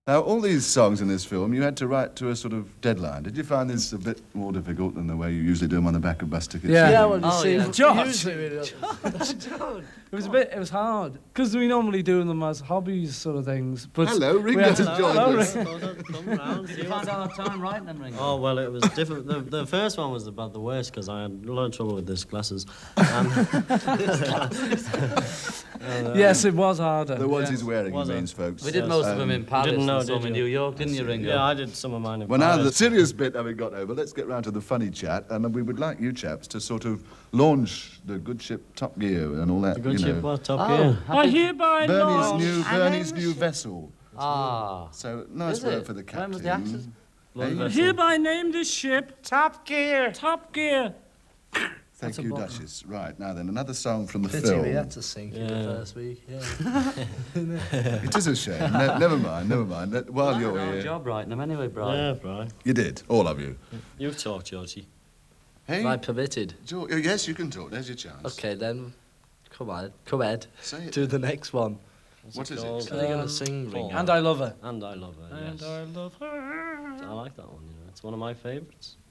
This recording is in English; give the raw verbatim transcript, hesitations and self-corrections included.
Now, all these songs in this film, you had to write to a sort of deadline. Did you find this a bit more difficult than the way you usually do them on the back of bus tickets? Yeah, Yeah, well, you oh, see, yeah. George. Usually we don't. It was a bit, it was hard, because we normally do them as hobbies sort of things, but... Hello, we Ringo had has to- joined Hello, us. Come round, Did see you what's- find out our time writing them, Ringo? Oh, well, it was different. The, the first one was about the worst because I had a lot of trouble with these glasses. And, and, uh, Yes, it was harder. The ones yeah. he's wearing, Was he it? means, folks. We did Yes. most of them Um, in Paris didn't know, and some did in you? New York, didn't you, Ringo? yeah, I did some of mine in Well, now the Paris. serious bit having got over, let's get round to the funny chat, and we would like you chaps to sort of launch the good ship Top Gear and all that, The good you ship know. was Top Oh, Gear. I hereby Bernie's launch... new, Bernie's new vessel. Ah. So, nice Is word it? for the When captain. was the accident? Bloody Hey? vessel. Hereby name this ship Top Gear. Top Gear. Thank That's a you, bottom. Duchess. Right, now then, another song from the Pity film. we had to sing for the Yeah. first week. Yeah. It is a shame. Ne- never mind, never mind. Let- while I you're did a here... job writing them anyway, Brian. Yeah, Brian. You did, all of you. You talk, Georgie. Hey, Am I permitted? George, oh, yes, you can talk. There's your chance. Okay, then. Come on. Come Ed. Say it. Do the next one. What is called? it? Are you going Um, to sing, Ringo? And I love her. And I love her, And yes. I love her. I like that one, you know. It's one of my favourites.